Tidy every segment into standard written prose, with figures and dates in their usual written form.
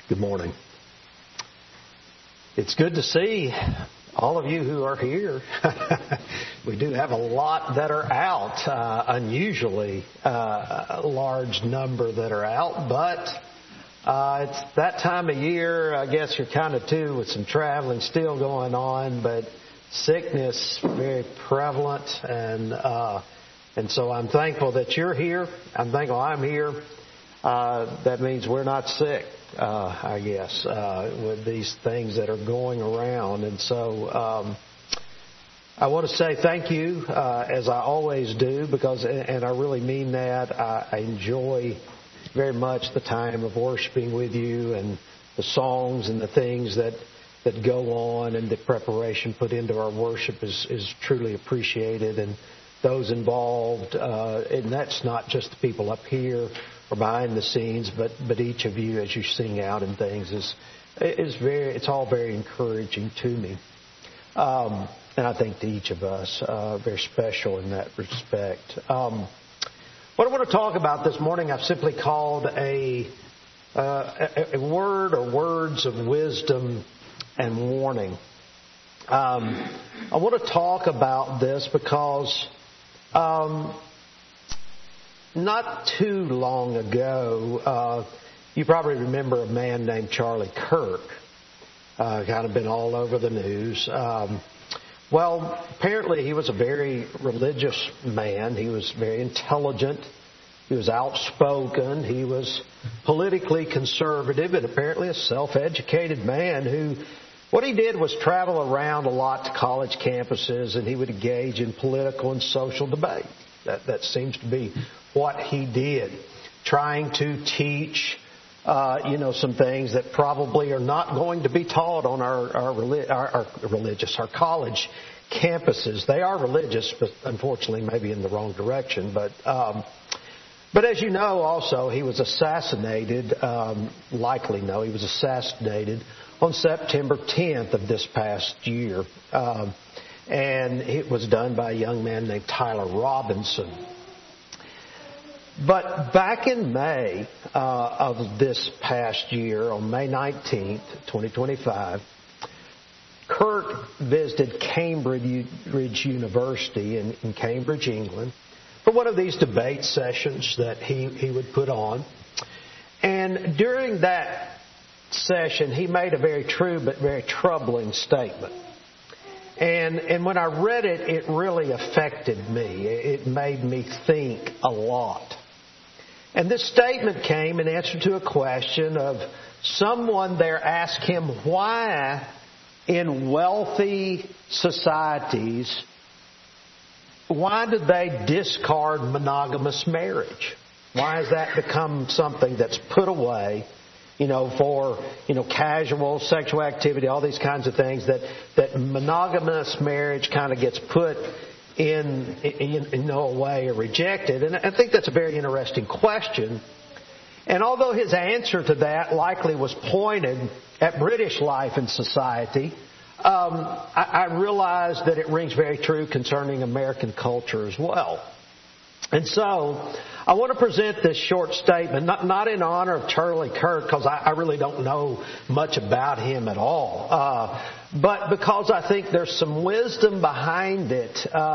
Good morning. It's good to see all of you who are here. We do have a lot that are out, unusually a large number that are out, but it's that time of year. I guess you're kind of too with some traveling still going on, but sickness very prevalent, and so I'm thankful that you're here. I'm thankful I'm here. That means we're not sick, I guess, with these things that are going around. And so I want to say thank you, as I always do, because, and I really mean that, I enjoy very much the time of worshiping with you and the songs and the things that go on, and the preparation put into our worship is truly appreciated. And those involved, and that's not just the people up here or behind the scenes, but each of you as you sing out and things it's all very encouraging to me. And I think to each of us, very special in that respect. What I want to talk about this morning, I've simply called a word or words of wisdom and warning. I want to talk about this because not too long ago, you probably remember a man named Charlie Kirk. Kind of been all over the news. Well, apparently he was a very religious man. He was very intelligent. He was outspoken. He was politically conservative, and apparently a self-educated man who, what he did was travel around a lot to college campuses, and he would engage in political and social debate. That seems to be what he did, trying to teach, some things that probably are not going to be taught on our college campuses. They are religious, but unfortunately maybe in the wrong direction. But as you know, also, he was assassinated, he was assassinated on September 10th of this past year. And it was done by a young man named Tyler Robinson. But back in May of this past year, on May 19th, 2025, Kirk visited Cambridge University in Cambridge, England, for one of these debate sessions that he would put on. And during that session, he made a very true but very troubling statement. And when I read it, it really affected me. It made me think a lot. And this statement came in answer to a question of someone there asked him why in wealthy societies, why do they discard monogamous marriage? Why has that become something that's put away, for, casual sexual activity, all these kinds of things, that monogamous marriage kind of gets put in no way or rejected? And I think that's a very interesting question. And although his answer to that likely was pointed at British life and society, I realized that it rings very true concerning American culture as well. And so I want to present this short statement, not in honor of Charlie Kirk, because I really don't know much about him at all, but because I think there's some wisdom behind it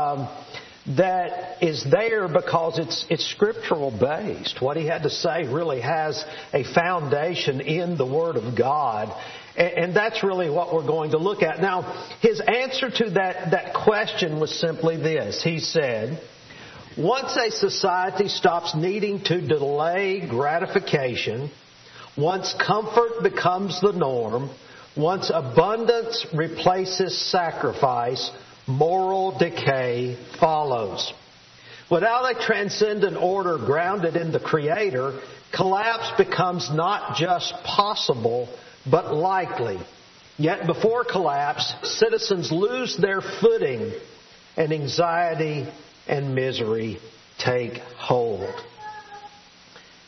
that is there because it's scriptural based. What he had to say really has a foundation in the Word of God. And that's really what we're going to look at. Now, his answer to that question was simply this. He said, once a society stops needing to delay gratification, once comfort becomes the norm, once abundance replaces sacrifice, moral decay follows. Without a transcendent order grounded in the Creator, collapse becomes not just possible, but likely. Yet before collapse, citizens lose their footing and anxiety and misery take hold.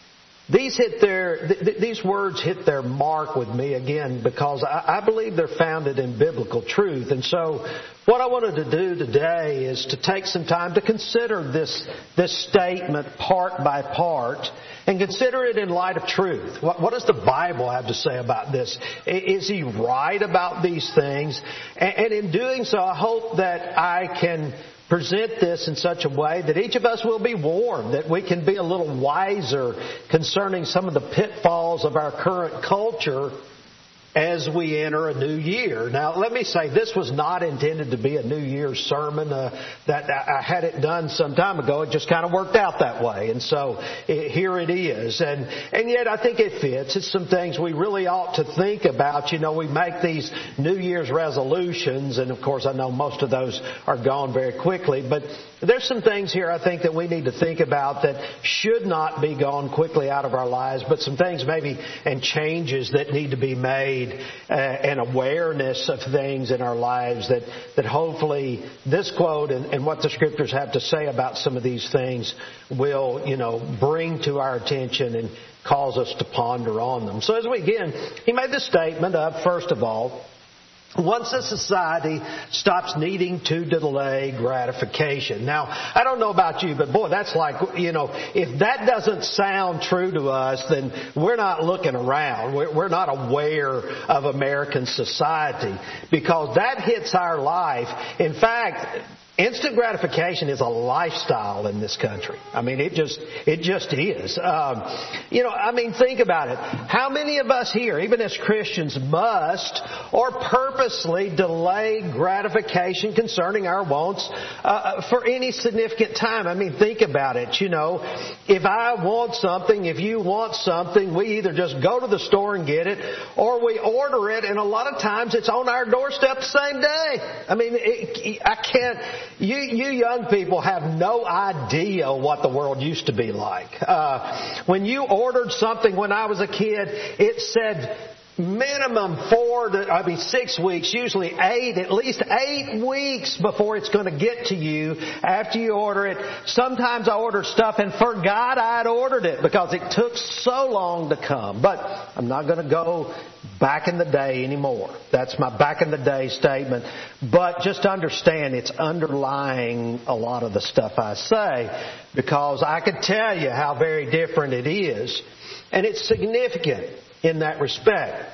These words hit their mark with me again because I believe they're founded in biblical truth. And so what I wanted to do today is to take some time to consider this statement part by part and consider it in light of truth. What does the Bible have to say about this? Is He right about these things? And in doing so, I hope that I can present this in such a way that each of us will be warned, that we can be a little wiser concerning some of the pitfalls of our current culture as we enter a new year. Now, let me say, this was not intended to be a New Year's sermon. That I had it done some time ago. It just kind of worked out that way. And so here it is. And yet I think it fits. It's some things we really ought to think about. You know, we make these New Year's resolutions, and of course I know most of those are gone very quickly. But there's some things here I think that we need to think about that should not be gone quickly out of our lives, but some things maybe and changes that need to be made, and awareness of things in our lives that hopefully this quote and what the Scriptures have to say about some of these things will, bring to our attention and cause us to ponder on them. So as we begin, he made this statement up, first of all, once a society stops needing to delay gratification. Now, I don't know about you, but boy, that's like, if that doesn't sound true to us, then we're not looking around. We're not aware of American society because that hits our life. In fact, instant gratification is a lifestyle in this country. I mean, it just is. Think about it. How many of us here, even as Christians, must or purposely delay gratification concerning our wants for any significant time? I mean, think about it. If I want something, if you want something, we either just go to the store and get it, or we order it, and a lot of times it's on our doorstep the same day. I mean, I can't. You young people have no idea what the world used to be like. When you ordered something when I was a kid, it said minimum 6 weeks, usually 8, at least 8 weeks before it's going to get to you after you order it. Sometimes I ordered stuff and forgot I'd ordered it because it took so long to come. But I'm not going to go back in the day anymore. That's my back in the day statement. But just understand it's underlying a lot of the stuff I say because I could tell you how very different it is. And it's significant in that respect.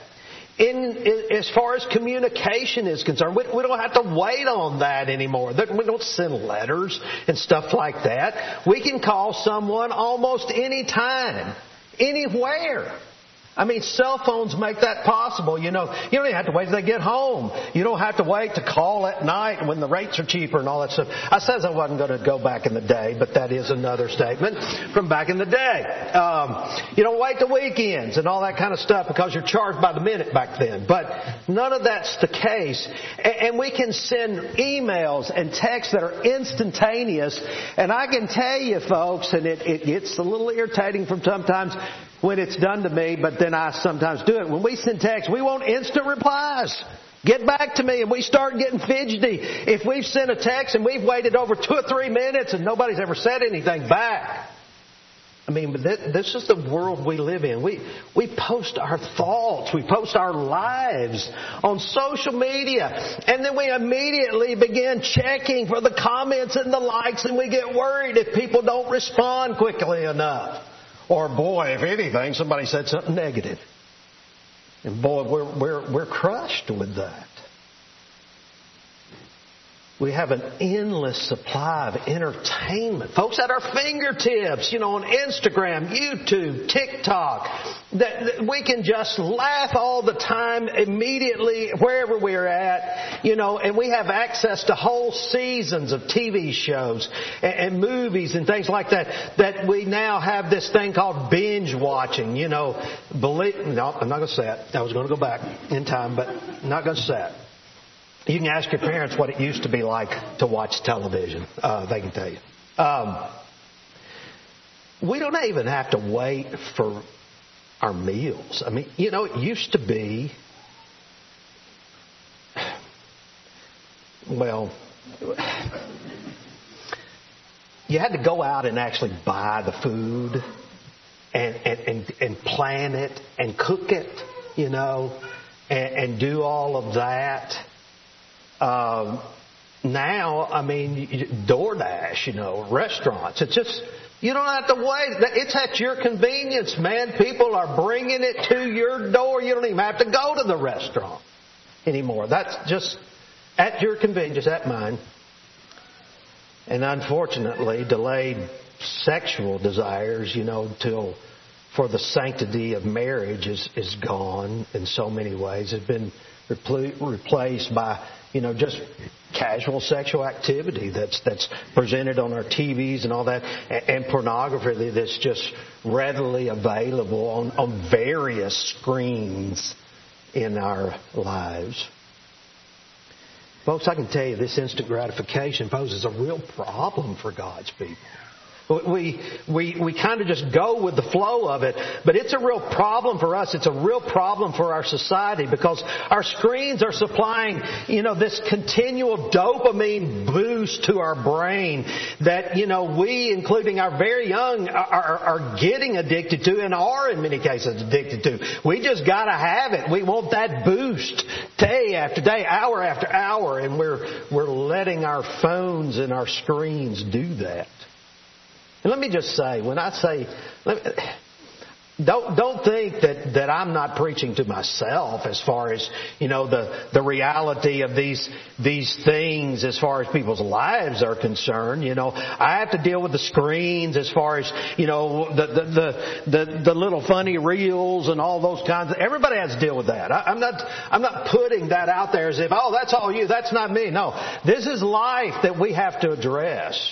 As far as communication is concerned, we don't have to wait on that anymore. We don't send letters and stuff like that. We can call someone almost any time, anywhere. I mean, cell phones make that possible. You don't even have to wait till they get home. You don't have to wait to call at night when the rates are cheaper and all that stuff. I says I wasn't going to go back in the day, but that is another statement from back in the day. You don't wait the weekends and all that kind of stuff because you're charged by the minute back then. But none of that's the case. And we can send emails and texts that are instantaneous. And I can tell you, folks, and it gets a little irritating from sometimes when it's done to me, but then I sometimes do it. When we send texts, we want instant replies. Get back to me, and we start getting fidgety. If we've sent a text and we've waited over 2 or 3 minutes and nobody's ever said anything back. I mean, but this is the world we live in. We post our thoughts. We post our lives on social media. And then we immediately begin checking for the comments and the likes, and we get worried if people don't respond quickly enough. Or, boy, if anything, somebody said something negative. And, boy, we're crushed with that. We have an endless supply of entertainment. Folks, at our fingertips, on Instagram, YouTube, TikTok, that we can just laugh all the time immediately wherever we're at, and we have access to whole seasons of TV shows and movies and things like that we now have this thing called binge watching, No, I'm not going to say it. I was going to go back in time, but I'm not going to say it. You can ask your parents what it used to be like to watch television. They can tell you. We don't even have to wait for our meals. I mean, it used to be, you had to go out and actually buy the food. and plan it and cook it, you know, and do all of that. Now, I mean, DoorDash, you know, restaurants. It's just, you don't have to wait. It's at your convenience, man. People are bringing it to your door. You don't even have to go to the restaurant anymore. That's just at your convenience, at mine. And unfortunately, delayed sexual desires, you know, till for the sanctity of marriage is gone in so many ways. It's been replaced by, you know, just casual sexual activity that's presented on our TVs and all that, and pornography that's just readily available on various screens in our lives. Folks, I can tell you this instant gratification poses a real problem for God's people. We kind of just go with the flow of it, but it's a real problem for us. It's a real problem for our society because our screens are supplying, you know, this continual dopamine boost to our brain that, you know, we, including our very young, are getting addicted to and are in many cases addicted to. We just got to have it. We want that boost day after day, hour after hour, and we're letting our phones and our screens do that. And let me just say, when I say, don't think that I'm not preaching to myself as far as, you know, the reality of these things as far as people's lives are concerned. You know, I have to deal with the screens as far as, you know, the little funny reels and all those kinds of. Everybody has to deal with that. I'm not putting that out there as if, oh, that's all you, that's not me. No, this is life that we have to address.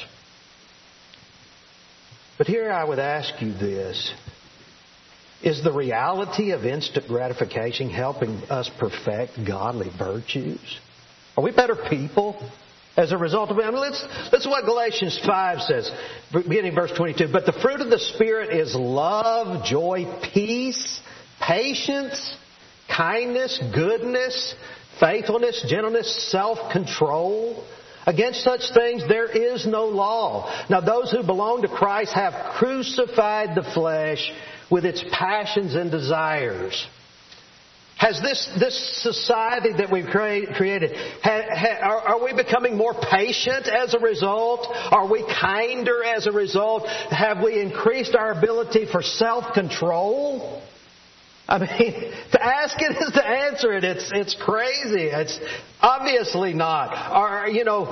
But here I would ask you this. Is the reality of instant gratification helping us perfect godly virtues? Are we better people as a result of it? I mean, let's what Galatians 5 says, beginning verse 22. But the fruit of the Spirit is love, joy, peace, patience, kindness, goodness, faithfulness, gentleness, self-control. Against such things there is no law. Now those who belong to Christ have crucified the flesh with its passions and desires. Has this society that we've created, are we becoming more patient as a result? Are we kinder as a result? Have we increased our ability for self-control? I mean, to ask it is to answer it. It's crazy. It's obviously not. Are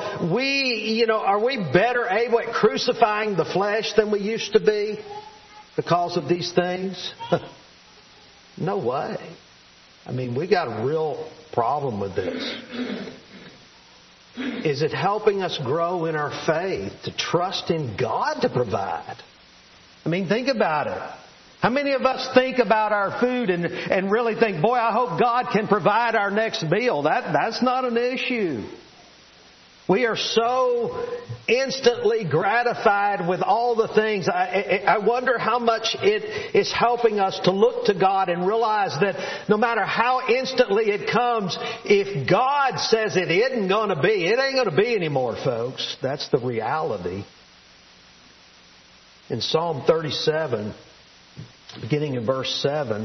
we better able at crucifying the flesh than we used to be because of these things? No way. I mean, we got a real problem with this. Is it helping us grow in our faith to trust in God to provide? I mean, think about it. How many of us think about our food and really think, boy, I hope God can provide our next meal? That's not an issue. We are so instantly gratified with all the things. I wonder how much it is helping us to look to God and realize that no matter how instantly it comes, if God says it isn't going to be, it ain't going to be anymore, folks. That's the reality. In Psalm 37, beginning in verse 7,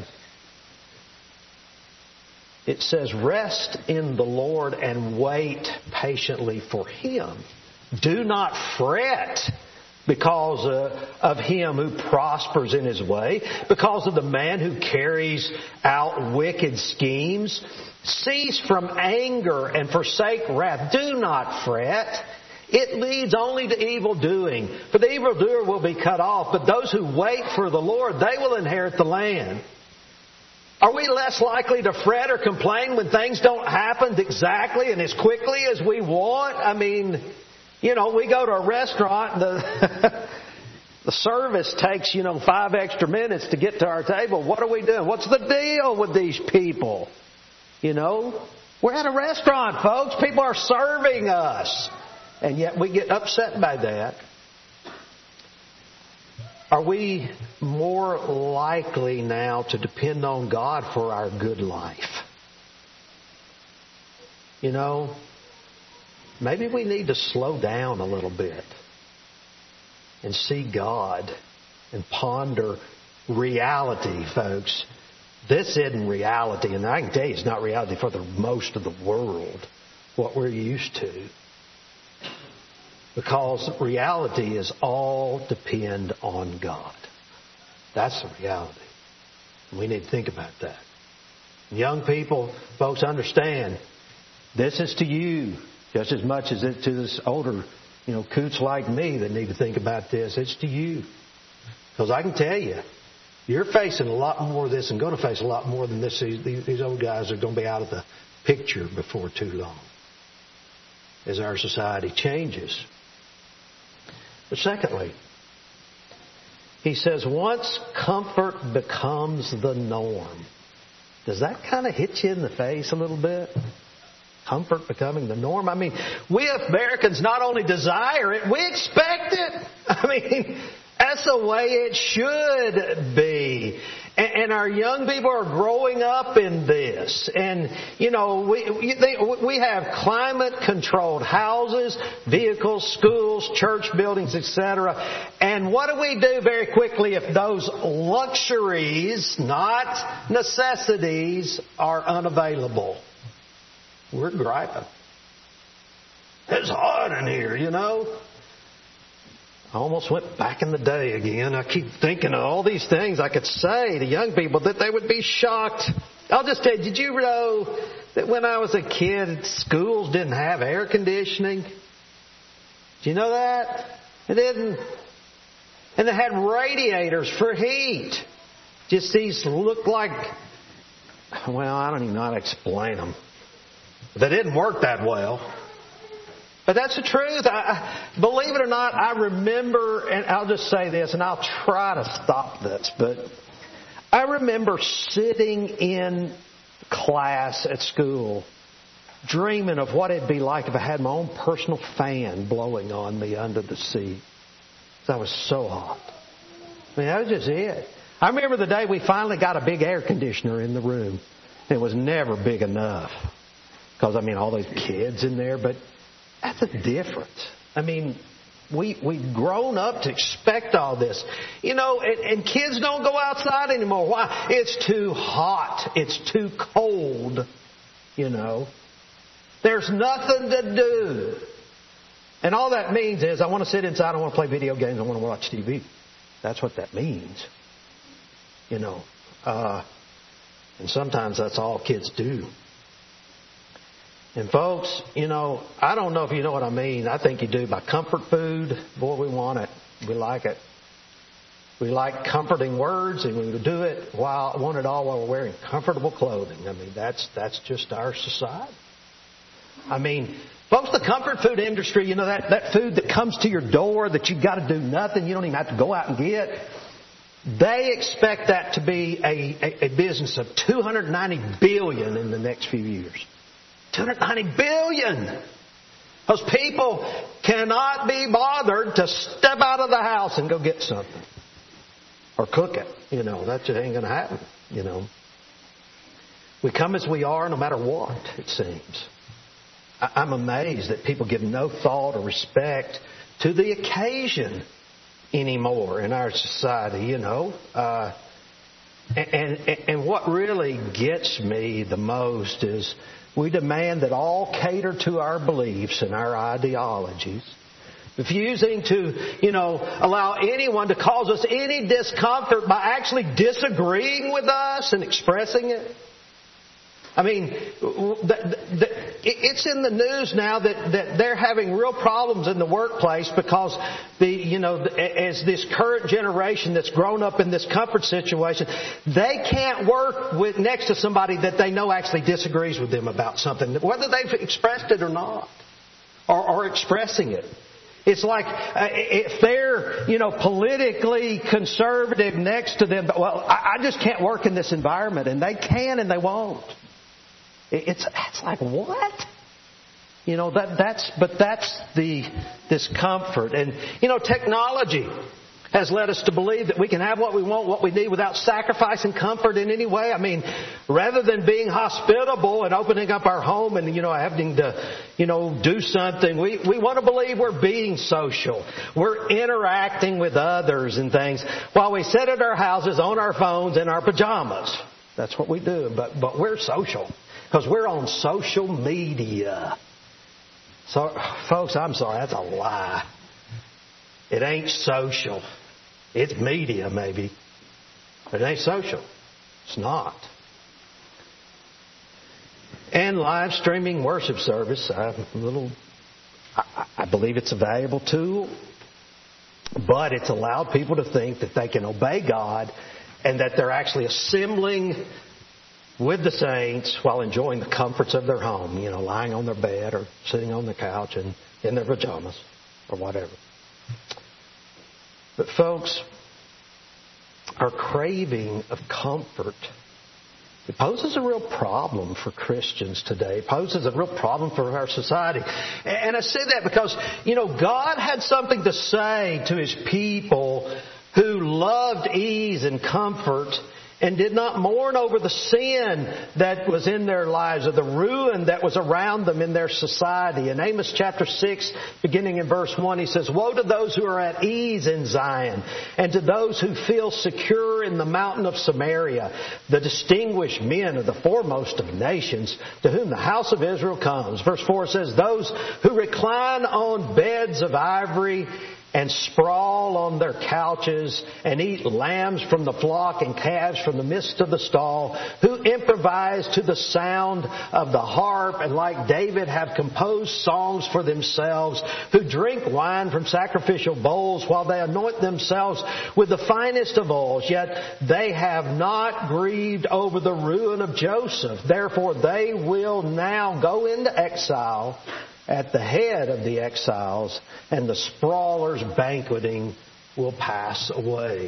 it says, rest in the Lord and wait patiently for Him. Do not fret because of him who prospers in his way, because of the man who carries out wicked schemes. Cease from anger and forsake wrath. Do not fret. It leads only to evil doing. For the evildoer will be cut off, but those who wait for the Lord, they will inherit the land. Are we less likely to fret or complain when things don't happen exactly and as quickly as we want? I mean, we go to a restaurant and the service takes, 5 extra minutes to get to our table. What are we doing? What's the deal with these people? We're at a restaurant, folks. People are serving us. And yet we get upset by that. Are we more likely now to depend on God for our good life? Maybe we need to slow down a little bit and see God and ponder reality, folks. This isn't reality, and I can tell you it's not reality for the most of the world, what we're used to. Because reality is all depend on God. That's the reality. We need to think about that. Young people, folks, understand this is to you just as much as it to this older, coots like me that need to think about this. It's to you. Because I can tell you, you're facing a lot more of this and going to face a lot more than this. These old guys are going to be out of the picture before too long as our society changes. But secondly, he says, once comfort becomes the norm. Does that kind of hit you in the face a little bit? Comfort becoming the norm? I mean, we Americans not only desire it, we expect it. I mean, that's the way it should be. And our young people are growing up in this. And, we have climate-controlled houses, vehicles, schools, church buildings, etc. And what do we do very quickly if those luxuries, not necessities, are unavailable? We're griping. It's hot in here, I almost went back in the day again. I keep thinking of all these things I could say to young people that they would be shocked. I'll just tell you, did you know that when I was a kid, schools didn't have air conditioning? Did you know that? It didn't. And they had radiators for heat. Just these looked like, I don't even know how to explain them. They didn't work that well. But that's the truth. Believe it or not, I remember, and I'll just say this, and I'll try to stop this, but I remember sitting in class at school dreaming of what it'd be like if I had my own personal fan blowing on me under the seat. That was so hot. I mean, that was just it. I remember the day we finally got a big air conditioner in the room. It was never big enough. Because, all those kids in there, but that's a difference. I mean, we've grown up to expect all this. And kids don't go outside anymore. Why? It's too hot. It's too cold. There's nothing to do. And all that means is I want to sit inside, I want to play video games, I want to watch TV. That's what that means. And sometimes that's all kids do. And folks, I don't know if you know what I mean. I think you do. By comfort food, boy, we want it. We like it. We like comforting words, and we do it want it all while we're wearing comfortable clothing. That's just our society. Folks, the comfort food industry, that food that comes to your door that you've got to do nothing, you don't even have to go out and get. They expect that to be a business of $290 billion in the next few years. $290 billion. Those people cannot be bothered to step out of the house and go get something. Or cook it. That just ain't going to happen. We come as we are no matter what, it seems. I'm amazed that people give no thought or respect to the occasion anymore in our society, And what really gets me the most is we demand that all cater to our beliefs and our ideologies, refusing to, allow anyone to cause us any discomfort by actually disagreeing with us and expressing it. It's in the news now that they're having real problems in the workplace because as this current generation that's grown up in this comfort situation, they can't work next to somebody that they know actually disagrees with them about something, whether they've expressed it or not, or expressing it. It's like if they're, politically conservative next to them, I just can't work in this environment, and they can and they won't. It's like, what? That's this comfort. And, technology. has led us to believe that we can have what we want, what we need without sacrificing comfort in any way. I mean, rather than being hospitable and opening up our home and, having to, do something, we want to believe we're being social. We're interacting with others and things while we sit at our houses on our phones in our pajamas. That's what we do. But we're social because we're on social media. So, folks, I'm sorry, that's a lie. It ain't social. It's media, maybe. But it ain't social. It's not. And live streaming worship service, I believe it's a valuable tool. But it's allowed people to think that they can obey God and that they're actually assembling with the saints while enjoying the comforts of their home, lying on their bed or sitting on the couch and in their pajamas or whatever. But folks, our craving of comfort, it poses a real problem for Christians today. It poses a real problem for our society. And I say that because, God had something to say to His people who loved ease and comfort and did not mourn over the sin that was in their lives or the ruin that was around them in their society. In Amos chapter 6, beginning in verse 1, he says, "Woe to those who are at ease in Zion, and to those who feel secure in the mountain of Samaria, the distinguished men of the foremost of nations, to whom the house of Israel comes." Verse 4 says, "Those who recline on beds of ivory and sprawl on their couches and eat lambs from the flock and calves from the midst of the stall, who improvise to the sound of the harp and like David have composed songs for themselves, who drink wine from sacrificial bowls while they anoint themselves with the finest of oils, yet they have not grieved over the ruin of Joseph. Therefore they will now go into exile at the head of the exiles, and the sprawlers banqueting will pass away."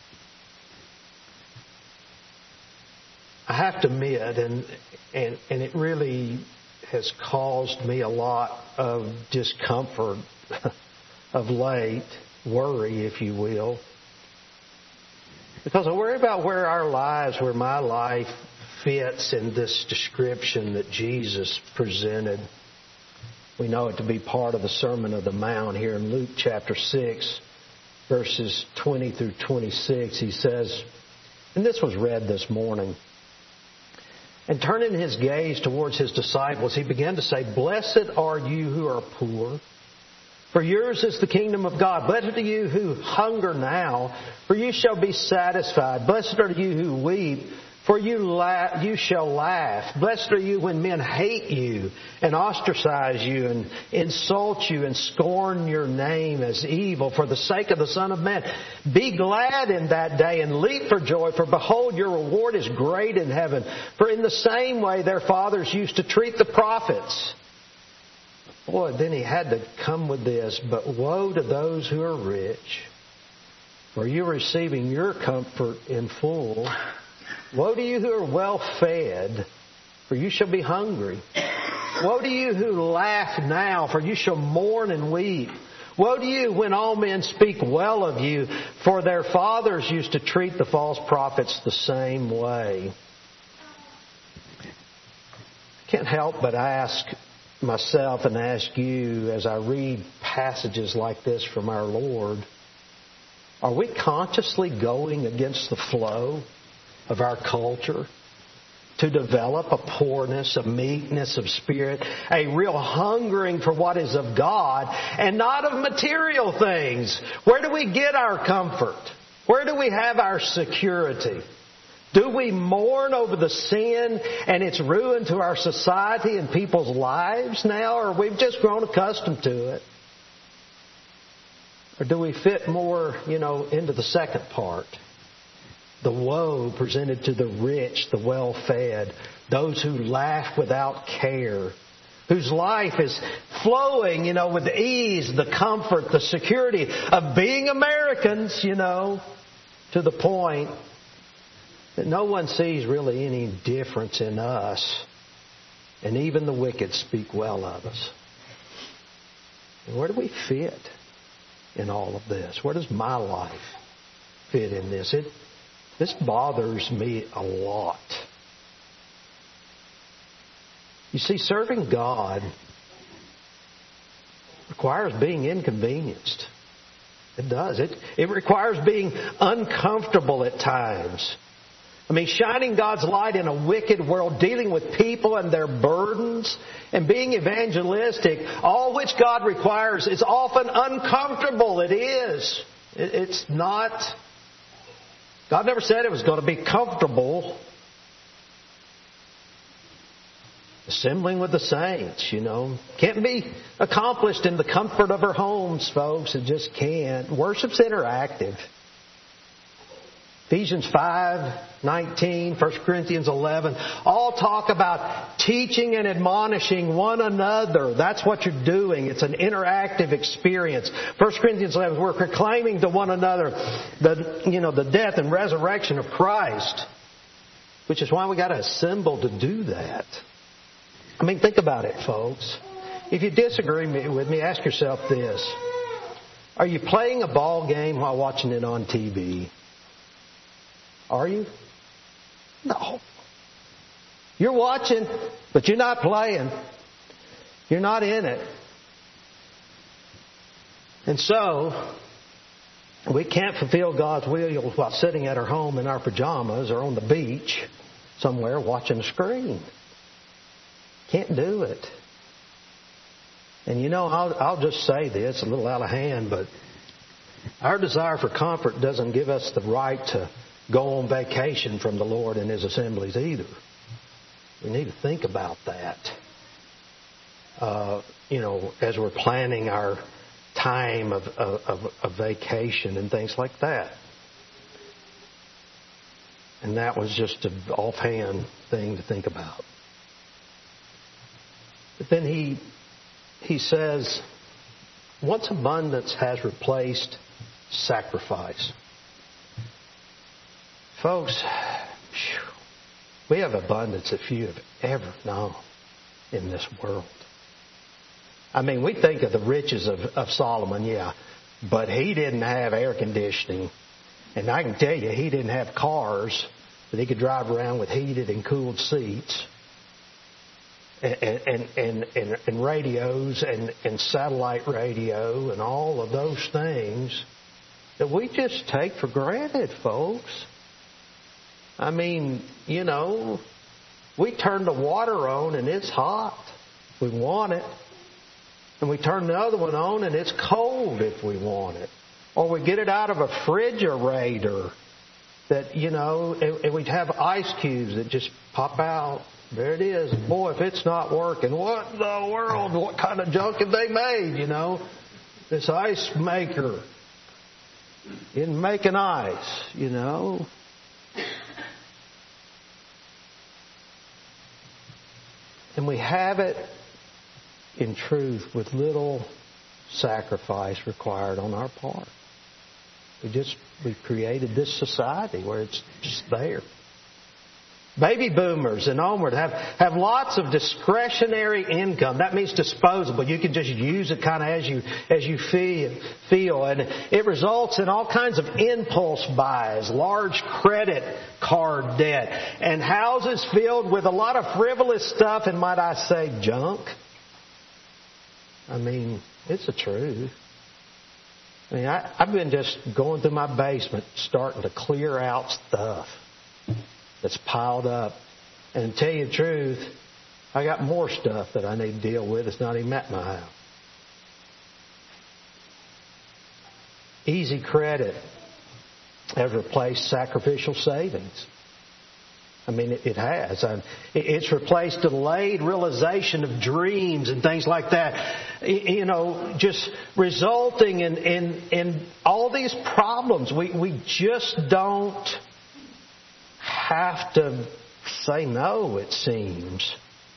I have to admit, and it really has caused me a lot of discomfort of late, worry, if you will, because I worry about where my life fits in this description that Jesus presented. We know it to be part of the Sermon on the Mount here in Luke chapter 6, verses 20 through 26. He says, and this was read this morning, "And turning his gaze towards his disciples, he began to say, 'Blessed are you who are poor, for yours is the kingdom of God. Blessed are you who hunger now, for you shall be satisfied. Blessed are you who weep, for you shall laugh. Blessed are you when men hate you and ostracize you and insult you and scorn your name as evil for the sake of the Son of Man. Be glad in that day and leap for joy, for behold, your reward is great in heaven. For in the same way their fathers used to treat the prophets.'" Boy, then he had to come with this, "But woe to those who are rich, for you are receiving your comfort in full. Woe to you who are well fed, for you shall be hungry. Woe to you who laugh now, for you shall mourn and weep. Woe to you when all men speak well of you, for their fathers used to treat the false prophets the same way." I can't help but ask myself and ask you as I read passages like this from our Lord, are we consciously going against the flow of our culture to develop a poorness, a meekness of spirit, a real hungering for what is of God and not of material things? Where do we get our comfort? Where do we have our security? Do we mourn over the sin and its ruin to our society and people's lives now, or we've just grown accustomed to it? Or do we fit more, into the second part? The woe presented to the rich, the well-fed, those who laugh without care, whose life is flowing, with ease, the comfort, the security of being Americans, to the point that no one sees really any difference in us, and even the wicked speak well of us. And where do we fit? in all of this? Where does my life fit in this? This bothers me a lot. You see, serving God requires being inconvenienced. It does. It requires being uncomfortable at times. I mean, shining God's light in a wicked world, dealing with people and their burdens, and being evangelistic, all which God requires, is often uncomfortable. It is. It's not. God never said it was going to be comfortable. Assembling with the saints, can't be accomplished in the comfort of our homes, folks. It just can't. Worship's interactive. Ephesians 5:19, 1 Corinthians 11, all talk about teaching and admonishing one another. That's what you're doing. It's an interactive experience. 1 Corinthians 11, we're proclaiming to one another the death and resurrection of Christ, which is why we got to assemble to do that. I mean, think about it, folks. If you disagree with me, ask yourself this. Are you playing a ball game while watching it on TV? Are you? No. You're watching, but you're not playing. You're not in it. And so, we can't fulfill God's will while sitting at our home in our pajamas or on the beach somewhere watching a screen. Can't do it. And I'll just say this, a little out of hand, but our desire for comfort doesn't give us the right to go on vacation from the Lord and His assemblies either. We need to think about that. As we're planning our time of vacation and things like that. And that was just an offhand thing to think about. But then he says, once abundance has replaced sacrifice. Folks, we have abundance if you have ever known in this world. I mean, we think of the riches of Solomon, yeah, but he didn't have air conditioning. And I can tell you, he didn't have cars that he could drive around with heated and cooled seats. And radios and satellite radio and all of those things that we just take for granted, folks. I mean, we turn the water on and it's hot if we want it. And we turn the other one on and it's cold if we want it. Or we get it out of a refrigerator that, and we'd have ice cubes that just pop out. There it is. Boy, if it's not working, what in the world? What kind of junk have they made, This ice maker isn't making ice, And we have it, in truth, with little sacrifice required on our part. We've created this society where it's just there. Baby boomers and onward have lots of discretionary income. That means disposable. You can just use it kind of as you feel. And it results in all kinds of impulse buys, large credit card debt, and houses filled with a lot of frivolous stuff and, might I say, junk. I mean, it's the truth. I mean, I've been just going through my basement starting to clear out stuff that's piled up. And to tell you the truth, I got more stuff that I need to deal with that's not even at my house. Easy credit has replaced sacrificial savings. I mean, it has. It's replaced delayed realization of dreams and things like that. Just resulting in all these problems. We just don't have to say no, it seems.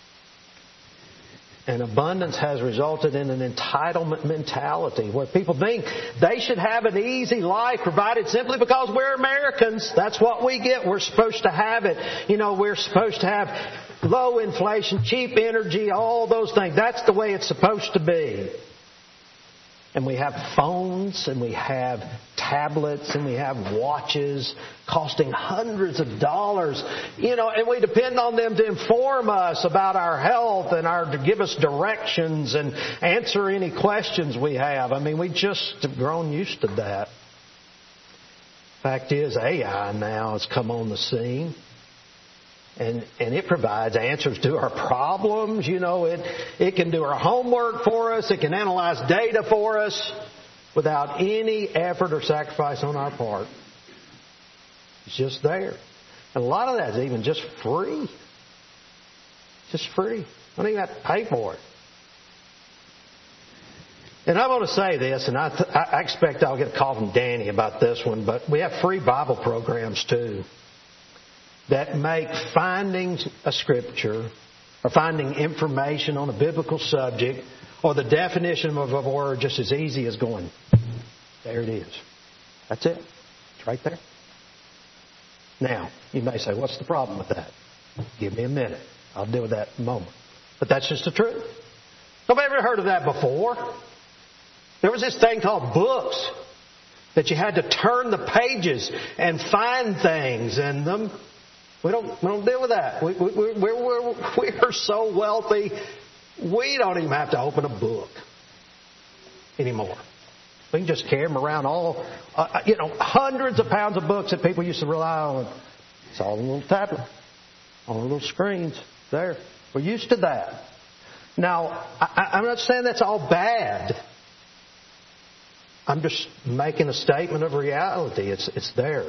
And abundance has resulted in an entitlement mentality where people think they should have an easy life provided simply because we're Americans. That's what we get. We're supposed to have it. We're supposed to have low inflation, cheap energy, all those things. That's the way it's supposed to be. And we have phones, and we have tablets, and we have watches costing hundreds of dollars. And we depend on them to inform us about our health and to give us directions and answer any questions we have. I mean, we just have grown used to that. Fact is, AI now has come on the scene. And it provides answers to our problems. It can do our homework for us. It can analyze data for us without any effort or sacrifice on our part. It's just there. And a lot of that is even just free. Just free. I don't even have to pay for it. And I want to say this, and I expect I'll get a call from Danny about this one, but we have free Bible programs too, that make finding a scripture or finding information on a biblical subject or the definition of a word just as easy as going, there it is. That's it. It's right there. Now, you may say, what's the problem with that? Give me a minute. I'll deal with that in a moment. But that's just the truth. Nobody ever heard of that before? There was this thing called books that you had to turn the pages and find things in them. We don't deal with that. We're so wealthy, we don't even have to open a book anymore. We can just carry them around hundreds of pounds of books that people used to rely on. It's all on a little tablet, on little screens there. We're used to that. Now, I'm not saying that's all bad. I'm just making a statement of reality. It's there.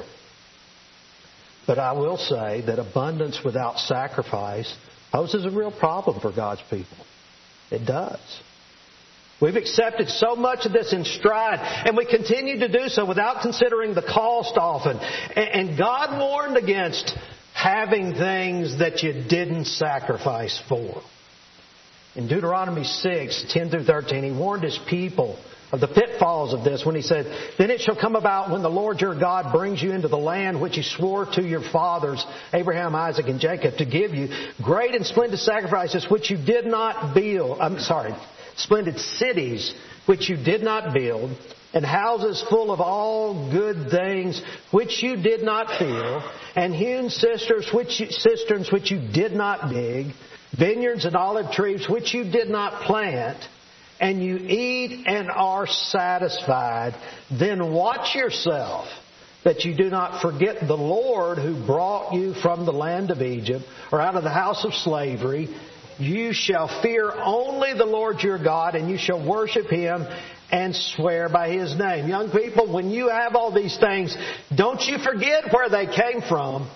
But I will say that abundance without sacrifice poses a real problem for God's people. It does. We've accepted so much of this in stride, and we continue to do so without considering the cost often. And God warned against having things that you didn't sacrifice for. In Deuteronomy 6, 10 through 13, He warned His people of the pitfalls of this when He said, "Then it shall come about when the Lord your God brings you into the land which He swore to your fathers, Abraham, Isaac, and Jacob, to give you, great and splendid sacrifices which you did not build." Splendid cities which you did not build, and houses full of all good things which you did not fill, and hewn cisterns which you did not dig, vineyards and olive trees which you did not plant, and you eat and are satisfied, then watch yourself that you do not forget the Lord who brought you from the land of Egypt, or out of the house of slavery. You shall fear only the Lord your God, and you shall worship Him and swear by His name. Young people, when you have all these things, don't you forget where they came from.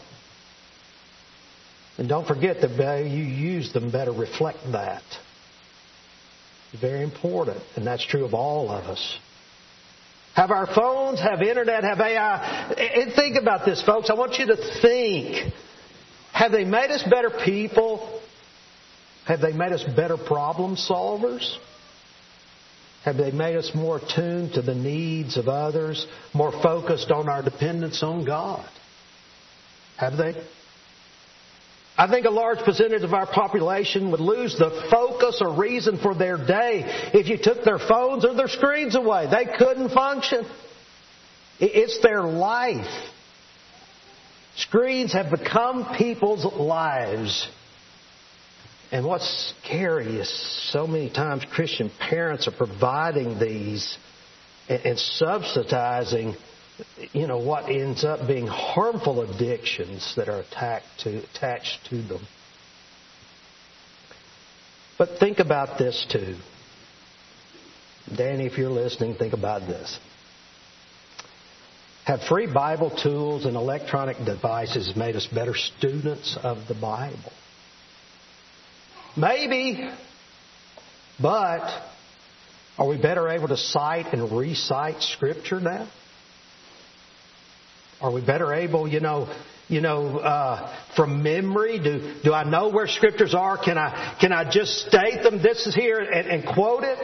And don't forget that the way you use them better reflect that. It's very important, and that's true of all of us. Have our phones, have internet, have AI. And think about this, folks. I want you to think. Have they made us better people? Have they made us better problem solvers? Have they made us more attuned to the needs of others, more focused on our dependence on God? Have they? I think a large percentage of our population would lose the focus or reason for their day if you took their phones or their screens away. They couldn't function. It's their life. Screens have become people's lives. And what's scary is so many times Christian parents are providing these and subsidizing, what ends up being harmful addictions that are attached to them. But think about this too. Danny, if you're listening, think about this. Have free Bible tools and electronic devices made us better students of the Bible? Maybe, but are we better able to cite and recite Scripture now? Are we better able, from memory? Do I know where Scriptures are? Can I just state them? This is here and quote it?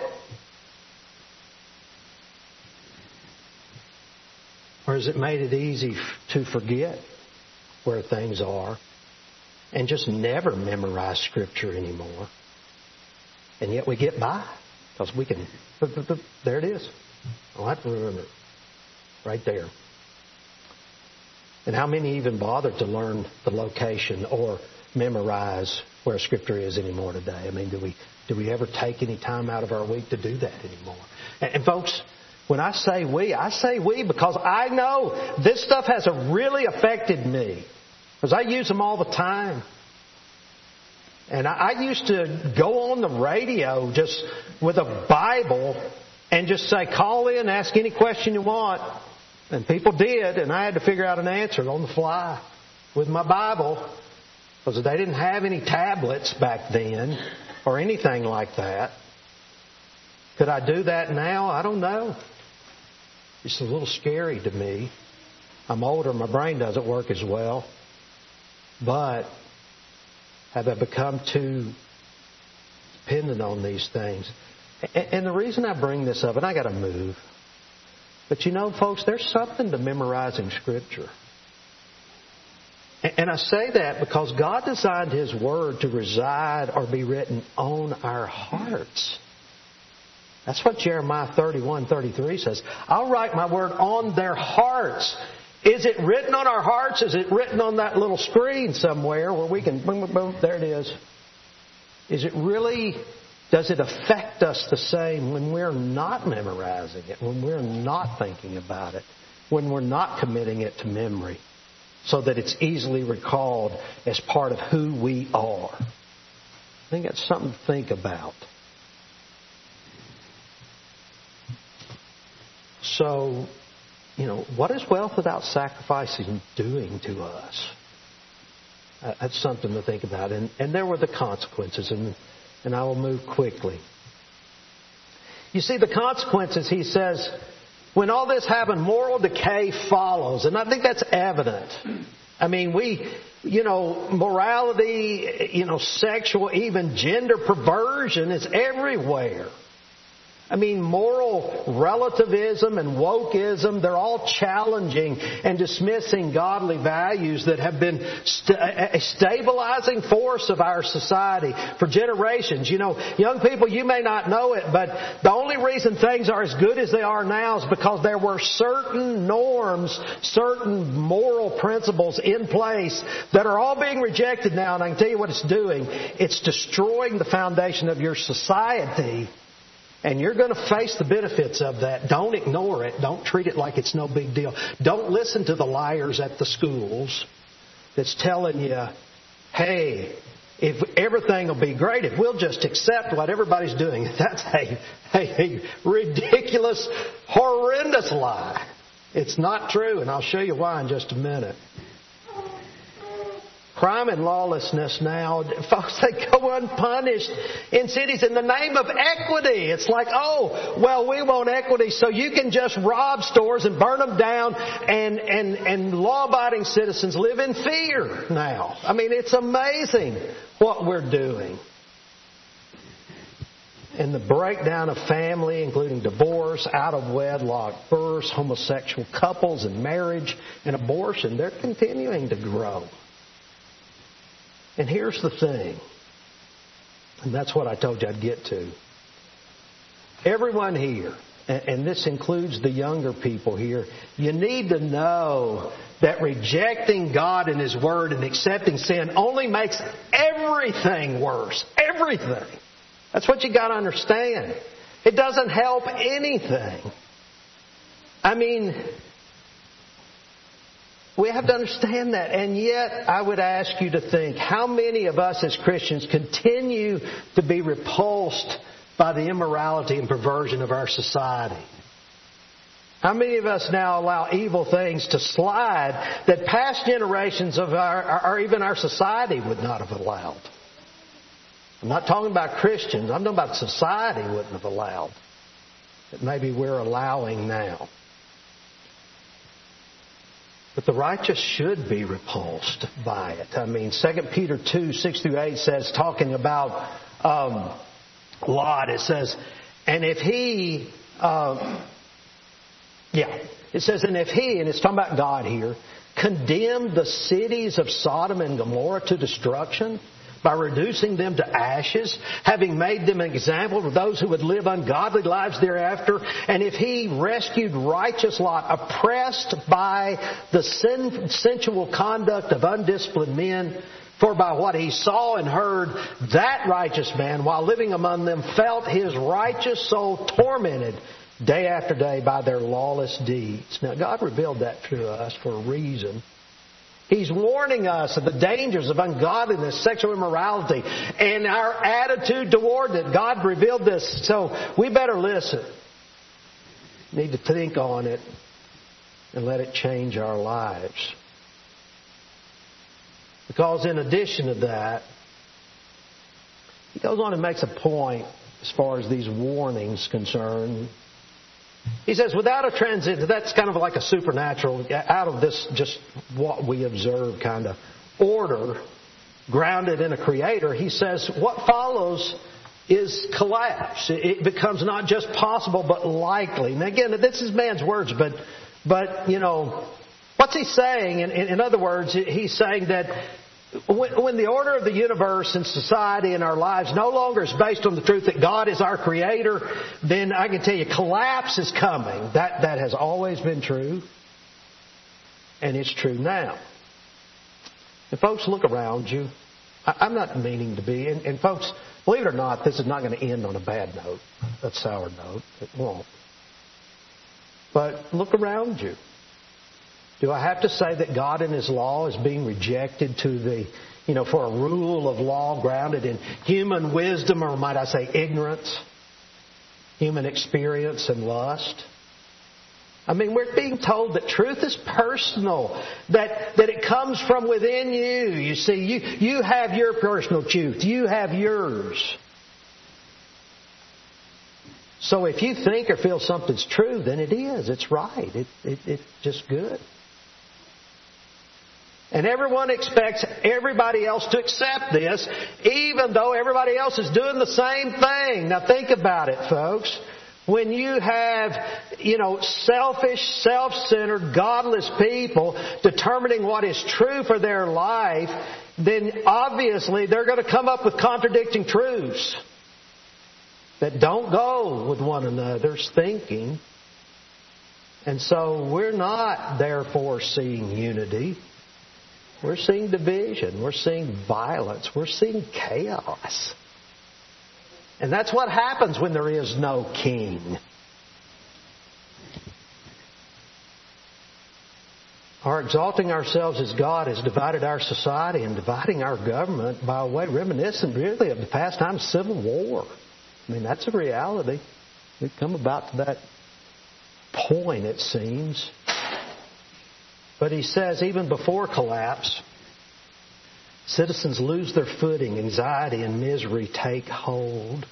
Or has it made it easy to forget where things are and just never memorize Scripture anymore? And yet we get by. Because we can, there it is. I don't have to remember it. Right there. And how many even bother to learn the location or memorize where Scripture is anymore today? I mean, do we ever take any time out of our week to do that anymore? And folks, when I say we because I know this stuff has really affected me. Because I use them all the time. And I used to go on the radio just with a Bible and just say, call in, ask any question you want. And people did, and I had to figure out an answer on the fly with my Bible. Because they didn't have any tablets back then or anything like that. Could I do that now? I don't know. It's a little scary to me. I'm older, my brain doesn't work as well. But have I become too dependent on these things? And the reason I bring this up, and I got to move. But you know, folks, there's something to memorizing Scripture. And I say that because God designed His Word to reside or be written on our hearts. That's what Jeremiah 31:33 says. I'll write my Word on their hearts. Is it written on our hearts? Is it written on that little screen somewhere where we can, boom, boom, boom, there it is. Is it really, does it affect us the same when we're not memorizing it, when we're not thinking about it, when we're not committing it to memory so that it's easily recalled as part of who we are? I think that's something to think about. So, you know, what is wealth without sacrificing doing to us? That's something to think about. And there were the consequences, and I will move quickly. You see, the consequences, he says, when all this happened, moral decay follows. And I think that's evident. I mean, morality, sexual, even gender perversion is everywhere. I mean, moral relativism and wokeism, they're all challenging and dismissing godly values that have been a stabilizing force of our society for generations. You know, young people, you may not know it, but the only reason things are as good as they are now is because there were certain norms, certain moral principles in place that are all being rejected now. And I can tell you what it's doing. It's destroying the foundation of your society. And you're going to face the benefits of that. Don't ignore it. Don't treat it like it's no big deal. Don't listen to the liars at the schools that's telling you, hey, if everything will be great, if we'll just accept what everybody's doing. That's a ridiculous, horrendous lie. It's not true, and I'll show you why in just a minute. Crime and lawlessness now, folks, they go unpunished in cities in the name of equity. It's like, oh, well, we want equity, so you can just rob stores and burn them down, and law-abiding citizens live in fear now. I mean, it's amazing what we're doing. And the breakdown of family, including divorce, out-of-wedlock births, homosexual couples, and marriage and abortion, they're continuing to grow. And here's the thing, and that's what I told you I'd get to. Everyone here, and this includes the younger people here, you need to know that rejecting God and His Word and accepting sin only makes everything worse. Everything. That's what you got to understand. It doesn't help anything. I mean, we have to understand that. And yet, I would ask you to think, how many of us as Christians continue to be repulsed by the immorality and perversion of our society? How many of us now allow evil things to slide that past generations of or even our society would not have allowed? I'm not talking about Christians. I'm talking about society wouldn't have allowed. That maybe we're allowing now. But the righteous should be repulsed by it. I mean, 2 Peter 2:6-8 says, talking about Lot, it says, and if he, it says, and if he, and it's talking about God here, condemned the cities of Sodom and Gomorrah to destruction, by reducing them to ashes, having made them an example of those who would live ungodly lives thereafter. And if He rescued righteous Lot, oppressed by the sensual conduct of undisciplined men, for by what he saw and heard, that righteous man, while living among them, felt his righteous soul tormented day after day by their lawless deeds. Now, God revealed that to us for a reason. He's warning us of the dangers of ungodliness, sexual immorality, and our attitude toward it. God revealed this, so we better listen. We need to think on it and let it change our lives. Because in addition to that, he goes on and makes a point as far as these warnings concerned. He says, without a transition, that's kind of like a supernatural, out of this just what we observe kind of order, grounded in a Creator. He says, what follows is collapse. It becomes not just possible, but likely. And again, this is man's words, but you know, what's he saying? In other words, he's saying that when the order of the universe and society and our lives no longer is based on the truth that God is our Creator, then I can tell you collapse is coming. That has always been true, and it's true now. And folks, look around you. I'm not meaning to be, and folks, believe it or not, this is not going to end on a bad note, a sour note. It won't. But look around you. Do I have to say that God and His law is being rejected for a rule of law grounded in human wisdom, or might I say ignorance, human experience and lust? I mean, we're being told that truth is personal, that it comes from within you. You see, you have your personal truth. You have yours. So if you think or feel something's true, then it is. It's right. It's just good. And everyone expects everybody else to accept this, even though everybody else is doing the same thing. Now think about it, folks. When you have, selfish, self-centered, godless people determining what is true for their life, then obviously they're going to come up with contradicting truths that don't go with one another's thinking. And so we're not therefore seeing unity. We're seeing division. We're seeing violence. We're seeing chaos. And that's what happens when there is no king. Our exalting ourselves as God has divided our society and dividing our government by a way reminiscent really of the past time Civil War. I mean, that's a reality. We've come about to that point, it seems. But he says, even before collapse, citizens lose their footing, anxiety and misery take hold.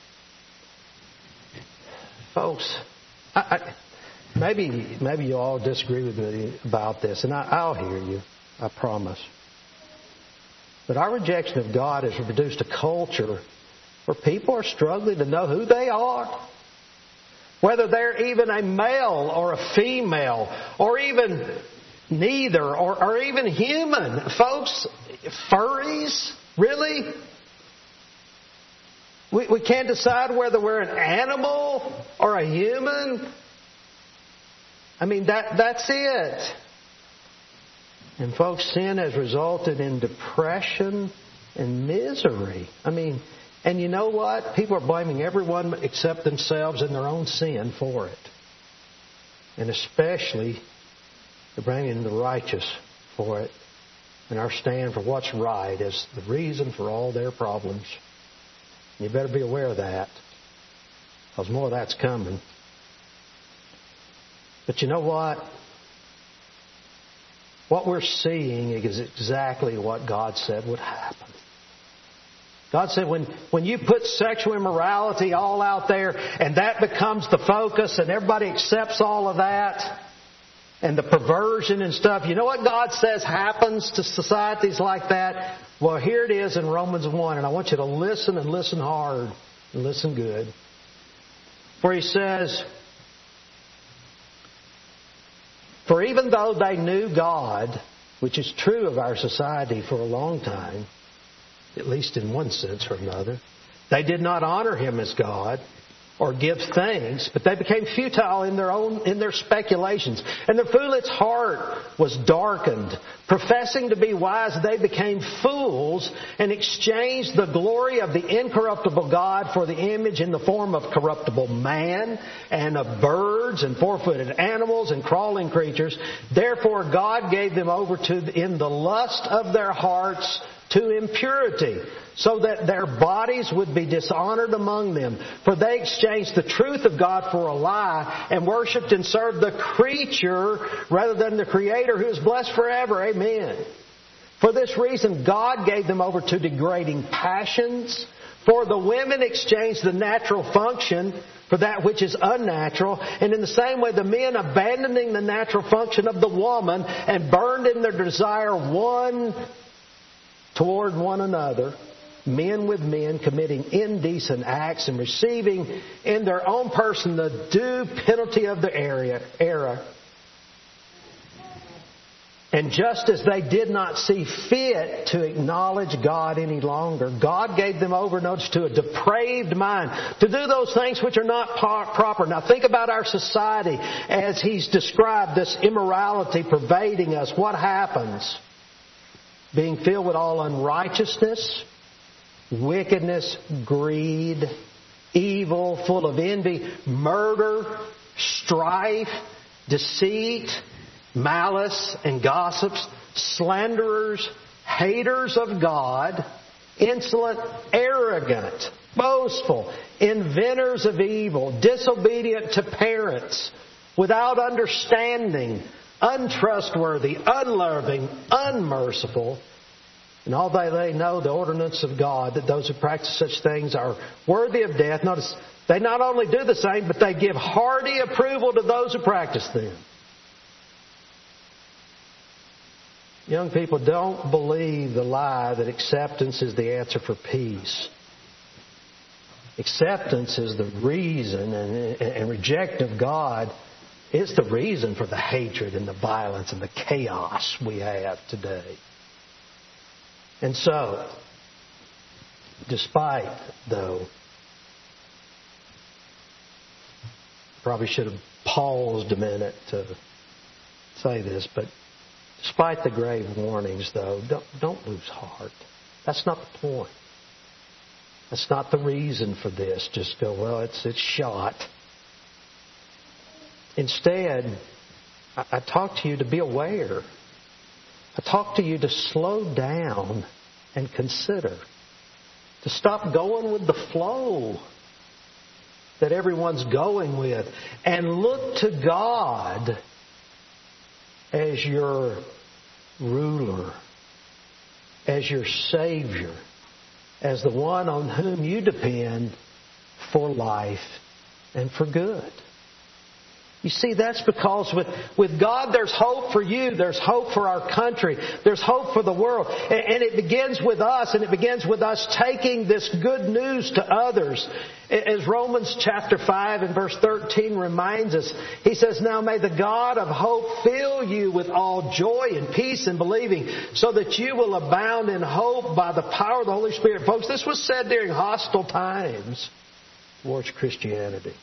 Folks, maybe you all disagree with me about this, and I'll hear you, I promise. But our rejection of God has produced a culture where people are struggling to know who they are. Whether they're even a male or a female, or even neither, or even human. Folks, furries? Really? We can't decide whether we're an animal or a human? I mean, that's it. And folks, sin has resulted in depression and misery. I mean, and you know what? People are blaming everyone except themselves and their own sin for it. And especially they're blaming the righteous for it. And our stand for what's right is the reason for all their problems. You better be aware of that, because more of that's coming. But you know what? What we're seeing is exactly what God said would happen. God said when you put sexual immorality all out there and that becomes the focus and everybody accepts all of that and the perversion and stuff, you know what God says happens to societies like that? Well, here it is in Romans 1, and I want you to listen and listen hard and listen good. For he says, for even though they knew God, which is true of our society for a long time, at least in one sense or another. They did not honor Him as God or give thanks, but they became futile in their speculations. And their foolish heart was darkened. Professing to be wise, they became fools and exchanged the glory of the incorruptible God for the image in the form of corruptible man and of birds and four-footed animals and crawling creatures. Therefore God gave them over in the lust of their hearts to impurity, so that their bodies would be dishonored among them. For they exchanged the truth of God for a lie and worshipped and served the creature rather than the Creator, who is blessed forever. Amen. For this reason, God gave them over to degrading passions. For the women exchanged the natural function for that which is unnatural. And in the same way, the men, abandoning the natural function of the woman and burned in their desire one toward one another, men with men, committing indecent acts and receiving in their own person the due penalty of the error. And just as they did not see fit to acknowledge God any longer, God gave them over, notice, to a depraved mind, to do those things which are not proper. Now think about our society as He's described this immorality pervading us. What happens? Being filled with all unrighteousness, wickedness, greed, evil, full of envy, murder, strife, deceit, malice, and gossips, slanderers, haters of God, insolent, arrogant, boastful, inventors of evil, disobedient to parents, without understanding, untrustworthy, unloving, unmerciful. And although they know the ordinance of God, that those who practice such things are worthy of death, notice, they not only do the same, but they give hearty approval to those who practice them. Young people, don't believe the lie that acceptance is the answer for peace. Acceptance is the reason, and reject of God is the reason for the hatred and the violence and the chaos we have today. And so, despite, though, probably should have paused a minute to say this, but despite the grave warnings, though, don't lose heart. That's not the point. That's not the reason for this. Just go, well, it's shot. Instead, I talk to you to be aware. I talk to you to slow down and consider. To stop going with the flow that everyone's going with. And look to God as your ruler, as your Savior, as the one on whom you depend for life and for good. You see, that's because with God there's hope for you, there's hope for our country, there's hope for the world. And it begins with us, and it begins with us taking this good news to others. As Romans chapter 5 and verse 13 reminds us, he says, "Now may the God of hope fill you with all joy and peace in believing, so that you will abound in hope by the power of the Holy Spirit." Folks, this was said during hostile times towards Christianity.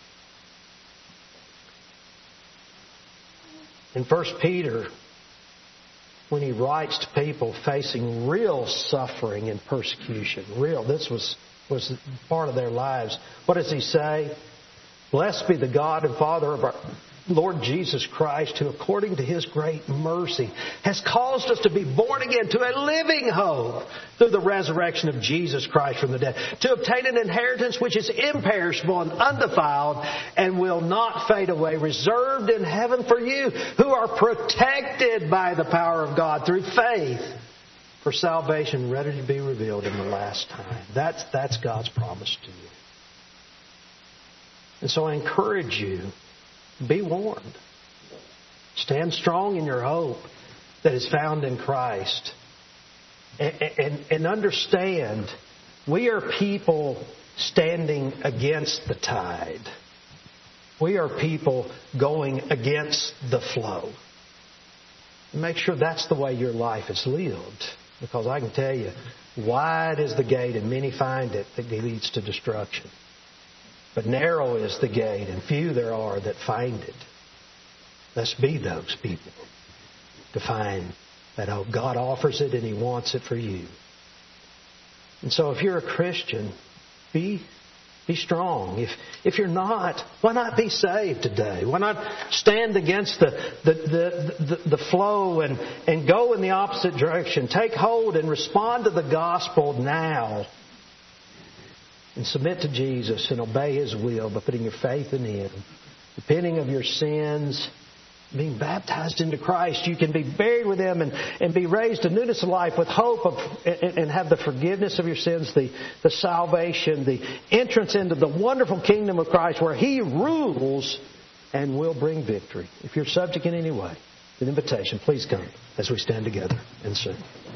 In 1 Peter, when he writes to people facing real suffering and persecution, this was part of their lives, what does he say? "Blessed be the God and Father of our Lord Jesus Christ, who according to His great mercy has caused us to be born again to a living hope through the resurrection of Jesus Christ from the dead, to obtain an inheritance which is imperishable and undefiled and will not fade away, reserved in heaven for you, who are protected by the power of God through faith for salvation ready to be revealed in the last time." That's God's promise to you. And so I encourage you, be warned. Stand strong in your hope that is found in Christ. And understand, we are people standing against the tide. We are people going against the flow. Make sure that's the way your life is lived. Because I can tell you, wide is the gate and many find it that leads to destruction. But narrow is the gate and few there are that find it. Let's be those people to find that God offers it and He wants it for you. And so if you're a Christian, be strong. If you're not, why not be saved today? Why not stand against the flow and go in the opposite direction? Take hold and respond to the gospel now. And submit to Jesus and obey His will by putting your faith in Him. Repenting of your sins, being baptized into Christ. You can be buried with Him and be raised to newness of life with hope and have the forgiveness of your sins, the salvation, the entrance into the wonderful kingdom of Christ where He rules and will bring victory. If you're subject in any way, an invitation, please come as we stand together and sing.